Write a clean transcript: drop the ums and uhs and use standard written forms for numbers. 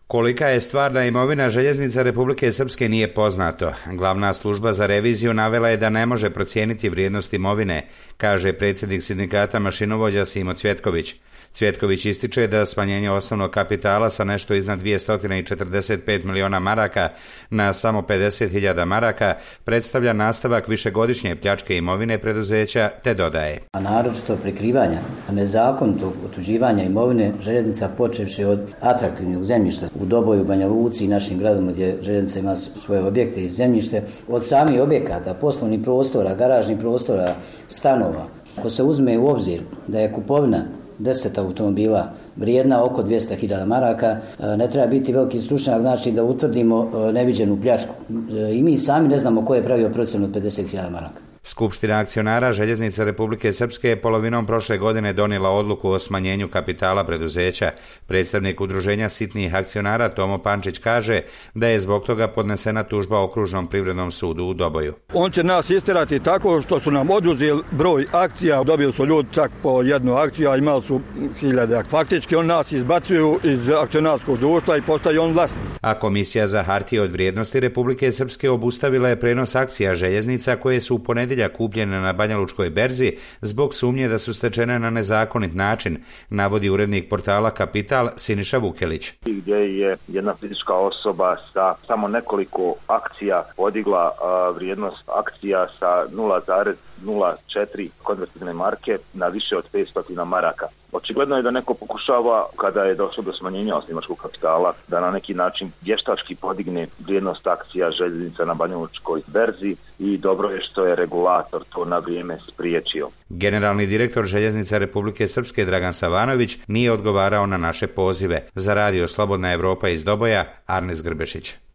Kolika je stvarna imovina Željeznica Republike Srpske nije poznato. Glavna služba za reviziju navela je da ne može procijeniti vrijednost imovine, kaže predsjednik sindikata mašinovođa Simo Cvjetković. Cvjetković ističe da smanjenje osnovnog kapitala sa nešto iznad 245 miliona maraka na samo 50.000 maraka predstavlja nastavak višegodišnje pljačke imovine preduzeća, te dodaje. A naročito prikrivanja nezakonitog otuđivanja imovine željeznica počevši od atraktivnog zemljišta u Doboju, Banja Luci i našim gradovima gdje željeznica ima svoje objekte i zemljište, od samih objekata, poslovnih prostora, garažnih prostora, stanova. Ako se uzme u obzir da je kupovina 10 automobila vrijedna oko 200.000 maraka, ne treba biti veliki stručnjak, znači da utvrdimo neviđenu pljačku. I mi sami ne znamo ko je pravio procjenu od 50.000 maraka. Skupština akcionara Željeznice Republike Srpske je polovinom prošle godine donijela odluku o smanjenju kapitala preduzeća. Predstavnik udruženja sitnih akcionara Tomo Pančić kaže da je zbog toga podnesena tužba Okružnom privrednom sudu u Doboju. On će nas isterati tako što su nam oduzeli broj akcija, dobili su ljudi čak po jednu akciju, a imali su 1000. Faktički on nas izbacuju iz akcionarskog društva i postaje on vlasnik. A Komisija za hartije od vrijednosti Republike Srpske obustavila je prenos akcija željeznica koje su u ponedjeljak kupljene na Banjalučkoj berzi zbog sumnje da su stečene na nezakonit način, navodi urednik portala Kapital Siniša Vukelić. Gdje je jedna fizička osoba sa samo nekoliko akcija podigla vrijednost akcija sa 0,04 konvertibilne marke na više od 500 maraka. Očigledno je da neko pokušava, kada je došlo do smanjenja osnivačkog kapitala, da na neki način vještački podigne vrijednost akcija željeznica na Banjalučkoj berzi i dobro je što je regulator to na vrijeme spriječio. Generalni direktor Željeznica Republike Srpske Dragan Savanović nije odgovarao na naše pozive. Za radio Slobodna Evropa iz Doboja, Arnes Grbešić.